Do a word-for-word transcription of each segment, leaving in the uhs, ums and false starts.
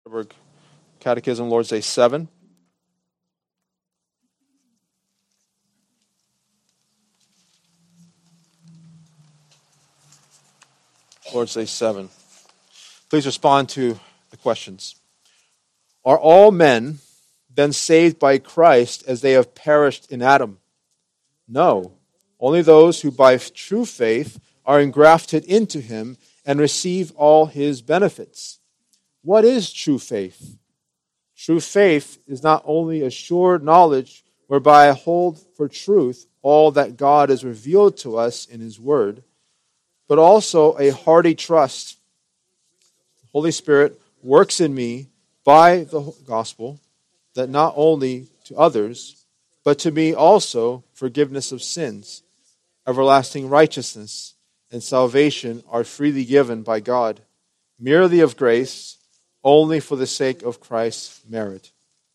Heidelberg Catechism, Lord's Day seven. Lord's Day seven. Please respond to the questions. Are all men then saved by Christ as they have perished in Adam? No. Only those who by true faith are engrafted into him and receive all his benefits. What is true faith? True faith is not only a sure knowledge whereby I hold for truth all that God has revealed to us in his word, but also a hearty trust. The Holy Spirit works in me by the gospel that not only to others, but to me also forgiveness of sins, everlasting righteousness, and salvation are freely given by God, merely of grace, only for the sake of Christ's merit.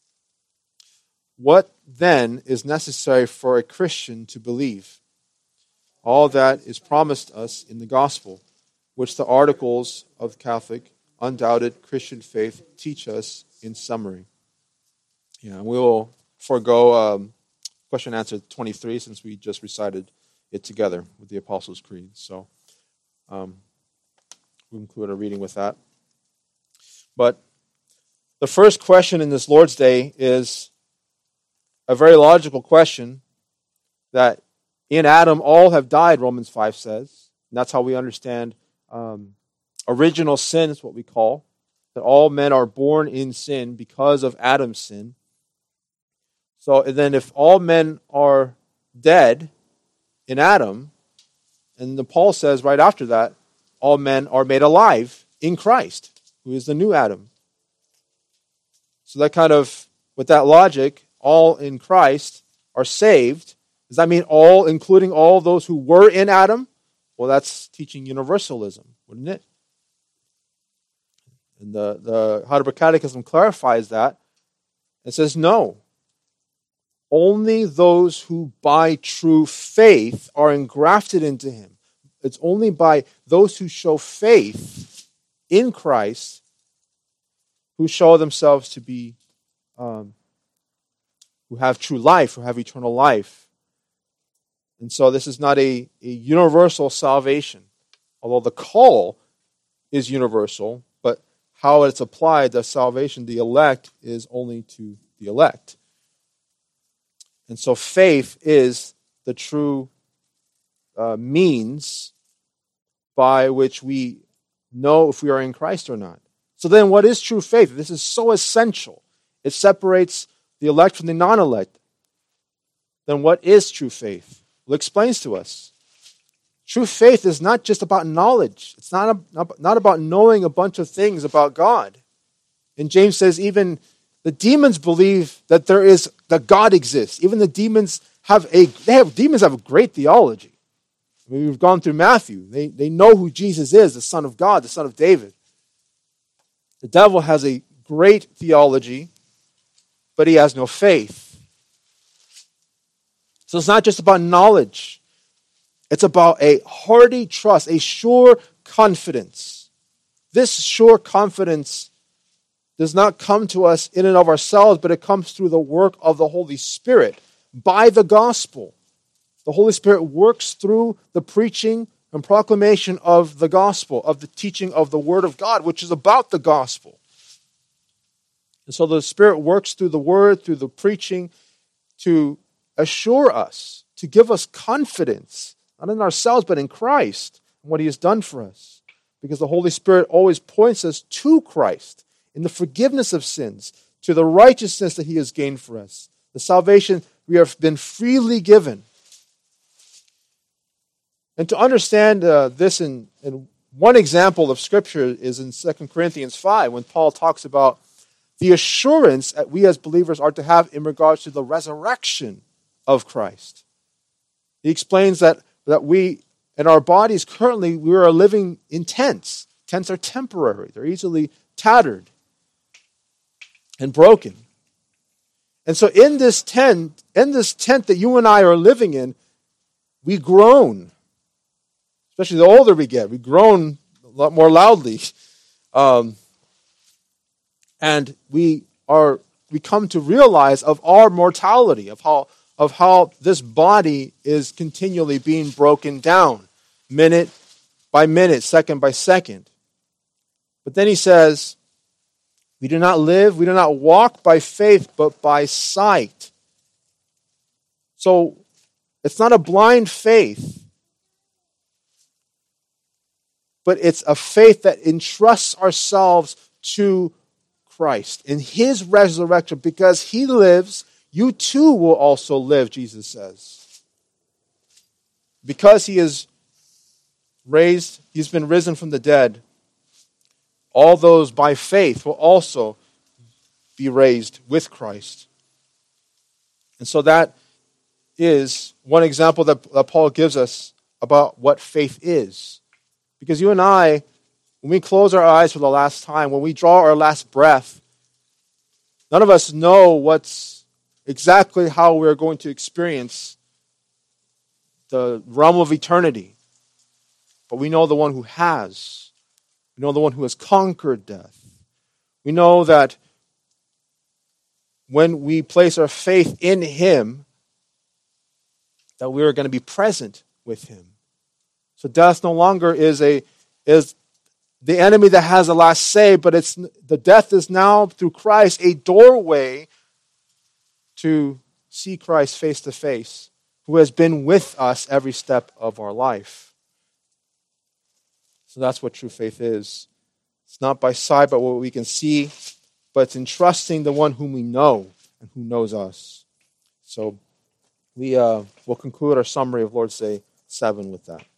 What then is necessary for a Christian to believe? All that is promised us in the gospel, which the articles of Catholic, undoubted Christian faith teach us in summary. Yeah, and we will forego um, question and answer twenty-three since we just recited it together with the Apostles' Creed. So um, we'll include a reading with that. But the first question in this Lord's Day is a very logical question that in Adam all have died, Romans five says. And that's how we understand um, original sin is what we call, that all men are born in sin because of Adam's sin. So and then if all men are dead in Adam, and then Paul says right after that, all men are made alive in Christ, who is the new Adam. So that kind of, with that logic, all in Christ are saved. Does that mean all, including all those who were in Adam? Well, that's teaching universalism, wouldn't it? And the, the Heidelberg Catechism clarifies that. It says, no. Only those who by true faith are engrafted into him. It's only by those who show faith in Christ who show themselves to be, um, who have true life, who have eternal life. And so this is not a, a universal salvation, although the call is universal, but how it's applied, the salvation, the elect, is only to the elect. And so faith is the true uh, means by which we know if we are in Christ or not. So then what is true faith? This is so essential. It separates the elect from the non-elect. Then what is true faith? Well, it explains to us. True faith is not just about knowledge. It's not, a, not about knowing a bunch of things about God. And James says even the demons believe that there is, that God exists. Even the demons have a, they have, demons have a great theology. I mean, we've gone through Matthew. They, they know who Jesus is, the Son of God, the Son of David. The devil has a great theology, but he has no faith. So it's not just about knowledge. It's about a hearty trust, a sure confidence. This sure confidence does not come to us in and of ourselves, but it comes through the work of the Holy Spirit by the gospel. The Holy Spirit works through the preaching and proclamation of the gospel, of the teaching of the Word of God, which is about the gospel. And so the Spirit works through the Word, through the preaching, to assure us, to give us confidence, not in ourselves, but in Christ, and what He has done for us. Because the Holy Spirit always points us to Christ, in the forgiveness of sins, to the righteousness that He has gained for us, the salvation we have been freely given. And to understand uh, this, in, in one example of Scripture is in Second Corinthians five, when Paul talks about the assurance that we as believers are to have in regards to the resurrection of Christ. He explains that, that we, in our bodies currently, we are living in tents. Tents are temporary. They're easily tattered and broken. And so in this tent, in this tent that you and I are living in, we groan. Especially the older we get, we groan a lot more loudly. Um, And we are we come to realize of our mortality, of how of how this body is continually being broken down, minute by minute, second by second. But then he says, we do not live, we do not walk by faith, but by sight. So it's not a blind faith, but it's a faith that entrusts ourselves to Christ in his resurrection. Because he lives, you too will also live, Jesus says. Because he is raised, he's been risen from the dead, all those by faith will also be raised with Christ. And so that is one example that, that Paul gives us about what faith is. Because you and I, when we close our eyes for the last time, when we draw our last breath, none of us know what's exactly how we're going to experience the realm of eternity. But we know the one who has. We know the one who has conquered death. We know that when we place our faith in him, that we are going to be present with him. So death no longer is a is the enemy that has the last say, but it's the death is now through Christ a doorway to see Christ face to face, who has been with us every step of our life. So that's what true faith is. It's not by sight, but what we can see, but it's in trusting the one whom we know and who knows us. So we uh, will conclude our summary of Lord's Day seven with that.